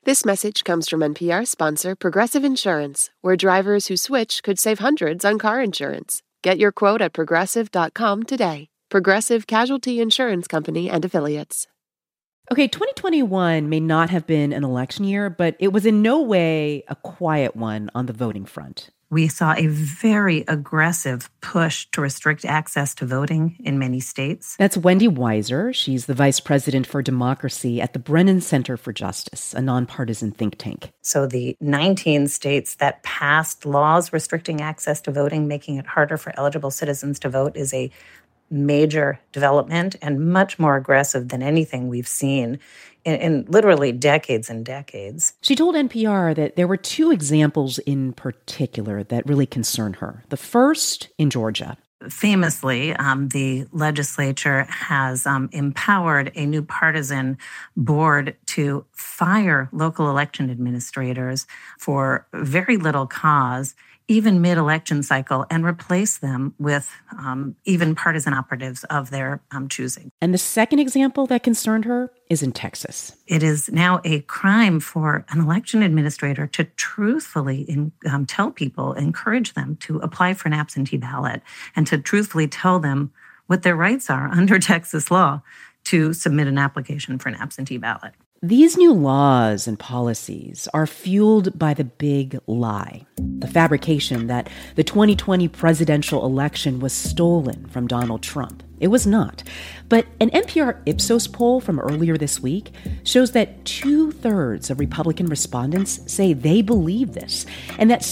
This message comes from NPR sponsor Progressive Insurance, where drivers who switch could save hundreds on car insurance. Get your quote at progressive.com today. Progressive Casualty Insurance Company and Affiliates. Okay, 2021 may not have been an election year, but it was in no way a quiet one on the voting front. We saw a very aggressive push to restrict access to voting in many states. That's Wendy Weiser. She's the vice president for democracy at the Brennan Center for Justice, a nonpartisan think tank. So the 19 states that passed laws restricting access to voting, making it harder for eligible citizens to vote, is a major development and much more aggressive than anything we've seen in literally decades and decades. She told NPR that there were two examples in particular that really concern her. The first in Georgia. Famously, the legislature has empowered a new partisan board to fire local election administrators for very little cause, even mid-election cycle, and replace them with even partisan operatives of their choosing. And the second example that concerned her is in Texas. It is now a crime for an election administrator to truthfully tell people, encourage them to apply for an absentee ballot, and to truthfully tell them what their rights are under Texas law to submit an application for an absentee ballot. These new laws and policies are fueled by the big lie, the fabrication that the 2020 presidential election was stolen from Donald Trump. It was not. But an NPR Ipsos poll from earlier this week shows that 2/3 of Republican respondents say they believe this, and that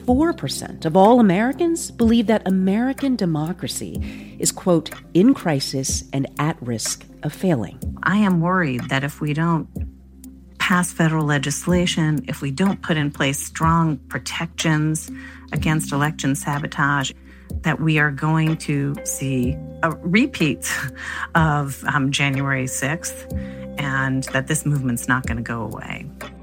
64% of all Americans believe that American democracy is, quote, in crisis and at risk of failing. I am worried that if we don't pass federal legislation, if we don't put in place strong protections against election sabotage, that we are going to see a repeat of January 6th, and that this movement's not going to go away.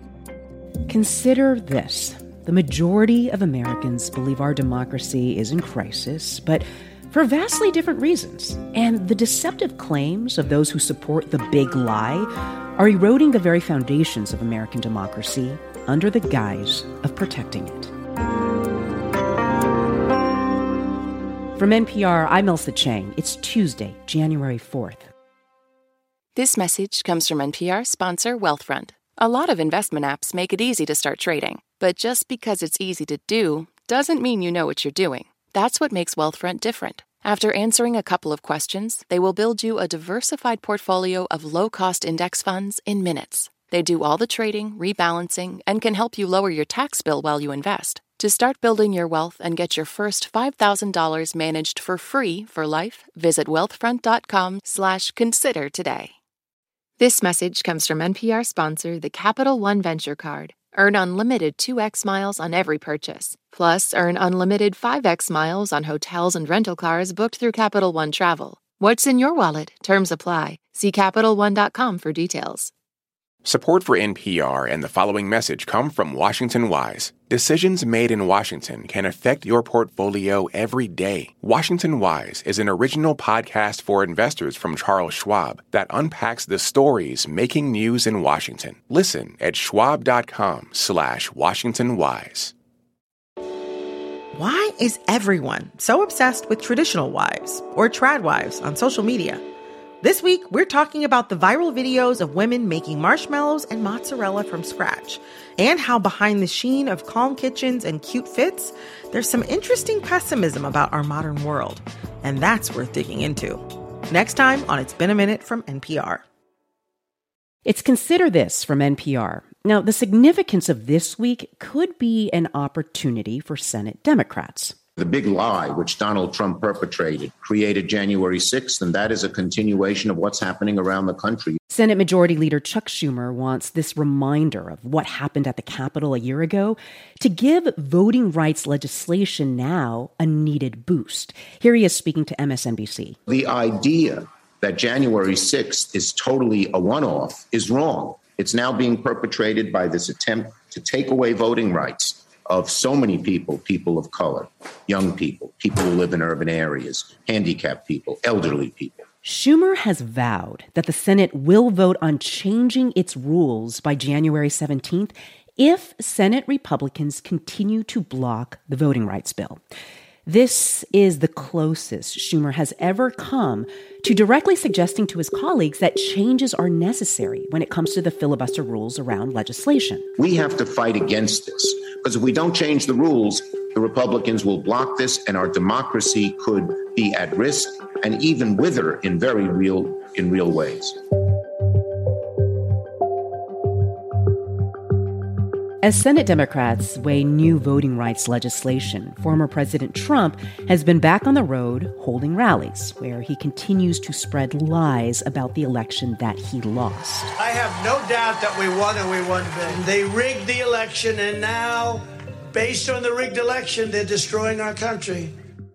Consider this. The majority of Americans believe our democracy is in crisis, but for vastly different reasons. And the deceptive claims of those who support the big lie are eroding the very foundations of American democracy under the guise of protecting it. From NPR, I'm Ailsa Chang. It's Tuesday, January 4th. This message comes from NPR sponsor Wealthfront. A lot of investment apps make it easy to start trading, but just because it's easy to do doesn't mean you know what you're doing. That's what makes Wealthfront different. After answering a couple of questions, they will build you a diversified portfolio of low-cost index funds in minutes. They do all the trading, rebalancing, and can help you lower your tax bill while you invest. To start building your wealth and get your first $5,000 managed for free for life, visit wealthfront.com/consider today. This message comes from NPR sponsor, the Capital One Venture Card. Earn unlimited 2x miles on every purchase. Plus, earn unlimited 5x miles on hotels and rental cars booked through Capital One Travel. What's in your wallet? Terms apply. See CapitalOne.com for details. Support for NPR and the following message come from Washington Wise. Decisions made in Washington can affect your portfolio every day. Washington Wise is an original podcast for investors from Charles Schwab that unpacks the stories making news in Washington. Listen at schwab.com/WashingtonWise. Why is everyone so obsessed with traditional wives or trad wives on social media? This week, we're talking about the viral videos of women making marshmallows and mozzarella from scratch, and how behind the sheen of calm kitchens and cute fits, there's some interesting pessimism about our modern world. And that's worth digging into. Next time on It's Been a Minute from NPR. It's Consider This from NPR. Now, the significance of this week could be an opportunity for Senate Democrats. The big lie which Donald Trump perpetrated created January 6th, and that is a continuation of what's happening around the country. Senate Majority Leader Chuck Schumer wants this reminder of what happened at the Capitol a year ago to give voting rights legislation now a needed boost. Here he is speaking to MSNBC. The idea that January 6th is totally a one-off is wrong. It's now being perpetrated by this attempt to take away voting rights of so many people, people of color, young people, people who live in urban areas, handicapped people, elderly people, Schumer has vowed that the Senate will vote on changing its rules by January 17th if Senate Republicans continue to block the voting rights bill. This is the closest Schumer has ever come to directly suggesting to his colleagues that changes are necessary when it comes to the filibuster rules around legislation. We have to fight against this, because if we don't change the rules, the Republicans will block this and our democracy could be at risk and even wither in real ways. As Senate Democrats weigh new voting rights legislation, former President Trump has been back on the road holding rallies where he continues to spread lies about the election that he lost. I have no doubt that we won and we won big. They rigged the election, and now, based on the rigged election, they're destroying our country.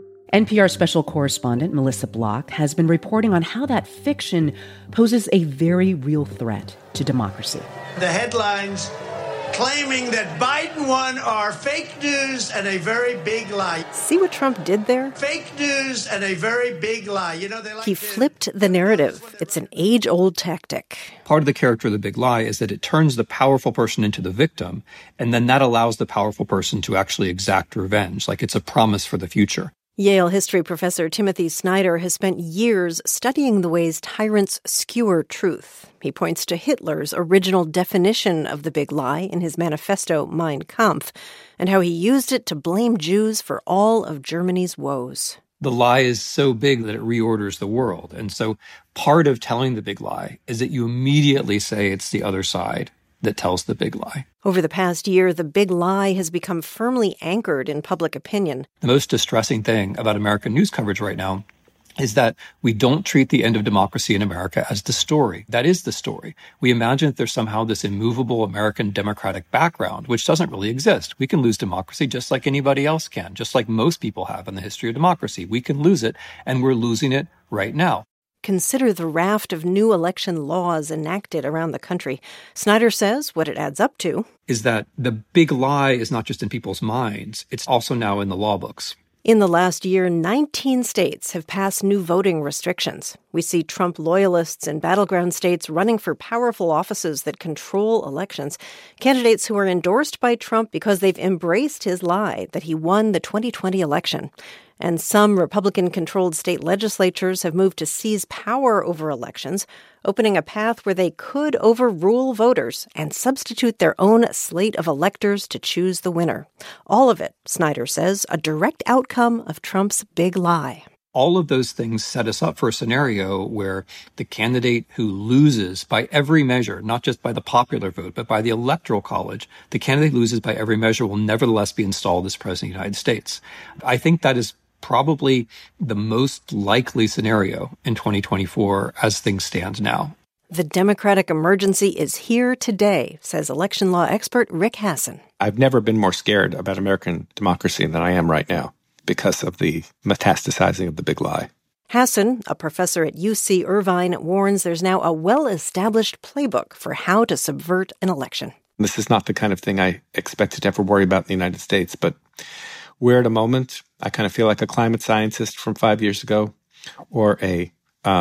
NPR special correspondent Melissa Block has been reporting on how that fiction poses a very real threat to democracy. The headlines claiming that Biden won are fake news and a very big lie. See what Trump did there? Fake news and a very big lie. You know, he flipped the narrative. It's an age-old tactic. Part of the character of the big lie is that it turns the powerful person into the victim, and then that allows the powerful person to actually exact revenge, like it's a promise for the future. Yale history professor Timothy Snyder has spent years studying the ways tyrants skewer truth. He points to Hitler's original definition of the big lie in his manifesto Mein Kampf, and how he used it to blame Jews for all of Germany's woes. The lie is so big that it reorders the world. And so part of telling the big lie is that you immediately say it's the other side that tells the big lie. Over the past year, the big lie has become firmly anchored in public opinion. The most distressing thing about American news coverage right now is that we don't treat the end of democracy in America as the story. That is the story. We imagine that there's somehow this immovable American democratic background, which doesn't really exist. We can lose democracy just like anybody else can, just like most people have in the history of democracy. We can lose it, and we're losing it right now. Consider the raft of new election laws enacted around the country. Snyder says what it adds up to is that the big lie is not just in people's minds, it's also now in the law books. In the last year, 19 states have passed new voting restrictions. We see Trump loyalists in battleground states running for powerful offices that control elections, candidates who are endorsed by Trump because they've embraced his lie that he won the 2020 election. And some Republican-controlled state legislatures have moved to seize power over elections, opening a path where they could overrule voters and substitute their own slate of electors to choose the winner. All of it, Snyder says, a direct outcome of Trump's big lie. All of those things set us up for a scenario where the candidate who loses by every measure, not just by the popular vote, but by the Electoral College, the candidate who loses by every measure will nevertheless be installed as President of the United States. I think that is probably the most likely scenario in 2024 as things stand now. The Democratic emergency is here today, says election law expert Rick Hasen. I've never been more scared about American democracy than I am right now because of the metastasizing of the big lie. Hasen, a professor at UC Irvine, warns there's now a well-established playbook for how to subvert an election. This is not the kind of thing I expected to ever worry about in the United States, but we're at a moment, I kind of feel like a climate scientist from 5 years ago or a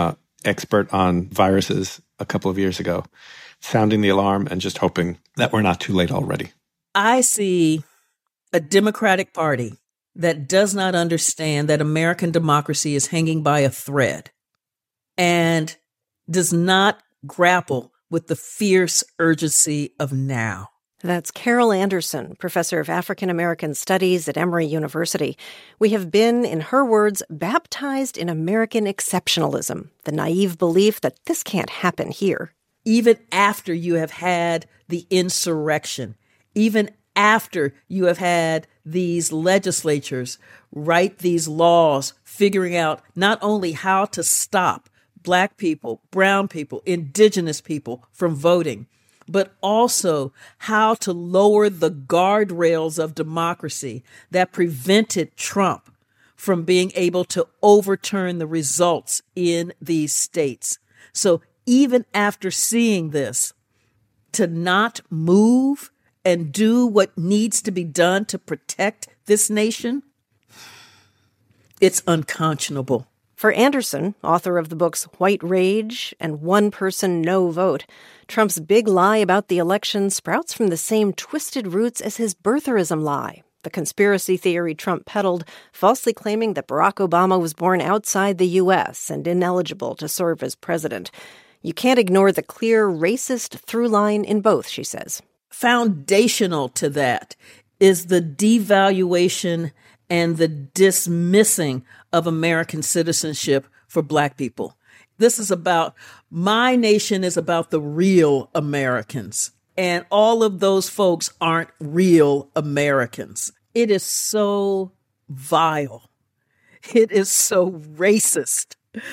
expert on viruses a couple of years ago, sounding the alarm and just hoping that we're not too late already. I see a Democratic Party that does not understand that American democracy is hanging by a thread and does not grapple with the fierce urgency of now. That's Carol Anderson, professor of African American Studies at Emory University. We have been, in her words, baptized in American exceptionalism, the naive belief that this can't happen here. Even after you have had the insurrection, even after you have had these legislatures write these laws, figuring out not only how to stop Black people, brown people, indigenous people from voting, but also how to lower the guardrails of democracy that prevented Trump from being able to overturn the results in these states. So even after seeing this, to not move and do what needs to be done to protect this nation, it's unconscionable For Anderson, author of the books White Rage and One Person, No Vote, Trump's big lie about the election sprouts from the same twisted roots as his birtherism lie, the conspiracy theory Trump peddled, falsely claiming that Barack Obama was born outside the U.S. and ineligible to serve as president. You can't ignore the clear racist through line in both, she says. Foundational to that is the devaluation and the dismissing of American citizenship for Black people. This is about, my nation is about the real Americans. And all of those folks aren't real Americans. It is so vile. It is so racist.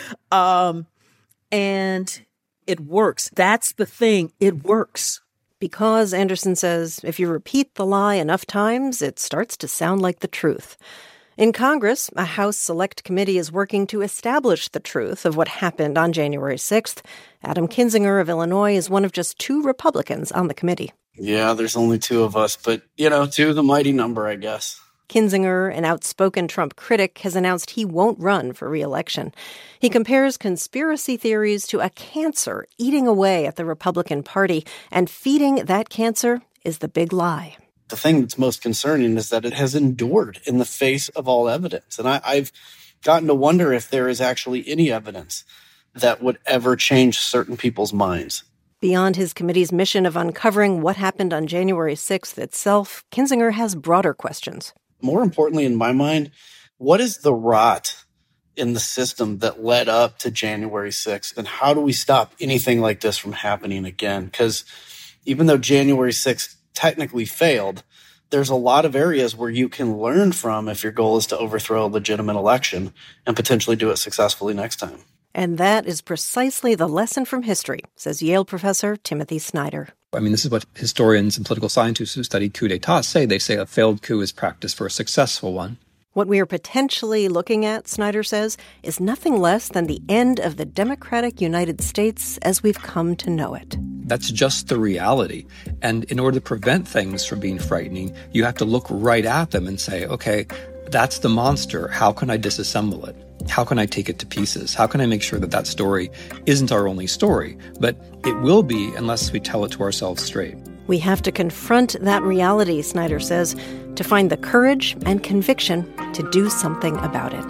And it works. That's the thing. It works. Because, Anderson says, if you repeat the lie enough times, it starts to sound like the truth. In Congress, a House Select Committee is working to establish the truth of what happened on January 6th. Adam Kinzinger of Illinois is one of just 2 Republicans on the committee. Yeah, there's only 2 of us, but, 2 the mighty number, I guess. Kinzinger, an outspoken Trump critic, has announced he won't run for re-election. He compares conspiracy theories to a cancer eating away at the Republican Party, and feeding that cancer is the big lie. The thing that's most concerning is that it has endured in the face of all evidence. And I've gotten to wonder if there is actually any evidence that would ever change certain people's minds. Beyond his committee's mission of uncovering what happened on January 6th itself, Kinzinger has broader questions. More importantly, in my mind, what is the rot in the system that led up to January 6th? And how do we stop anything like this from happening again? Because even though January 6th technically failed, there's a lot of areas where you can learn from if your goal is to overthrow a legitimate election and potentially do it successfully next time. And that is precisely the lesson from history, says Yale professor Timothy Snyder. I mean, this is what historians and political scientists who study coups d'etat say. They say a failed coup is practice for a successful one. What we are potentially looking at, Snyder says, is nothing less than the end of the democratic United States as we've come to know it. That's just the reality. And in order to prevent things from being frightening, you have to look right at them and say, okay, that's the monster. How can I disassemble it? How can I take it to pieces? How can I make sure that that story isn't our only story? But it will be unless we tell it to ourselves straight. We have to confront that reality, Snyder says, to find the courage and conviction to do something about it.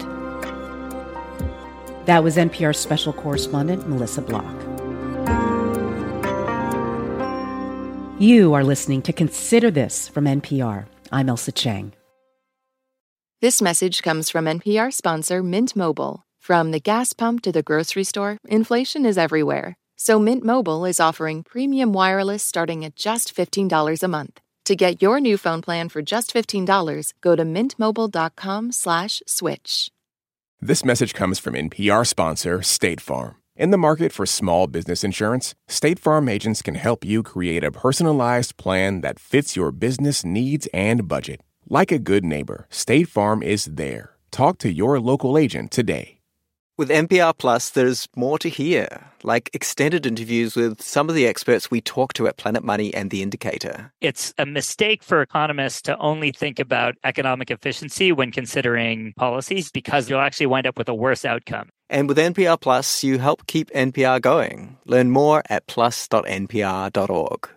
That was NPR special correspondent Melissa Block. You are listening to Consider This from NPR. I'm Elsa Chang. This message comes from NPR sponsor Mint Mobile. From the gas pump to the grocery store, inflation is everywhere. So Mint Mobile is offering premium wireless starting at just $15 a month. To get your new phone plan for just $15, go to mintmobile.com/switch. This message comes from NPR sponsor State Farm. In the market for small business insurance, State Farm agents can help you create a personalized plan that fits your business needs and budget. Like a good neighbor, State Farm is there. Talk to your local agent today. With NPR Plus, there's more to hear, like extended interviews with some of the experts we talk to at Planet Money and The Indicator. It's a mistake for economists to only think about economic efficiency when considering policies, because you'll actually wind up with a worse outcome. And with NPR Plus, you help keep NPR going. Learn more at plus.npr.org.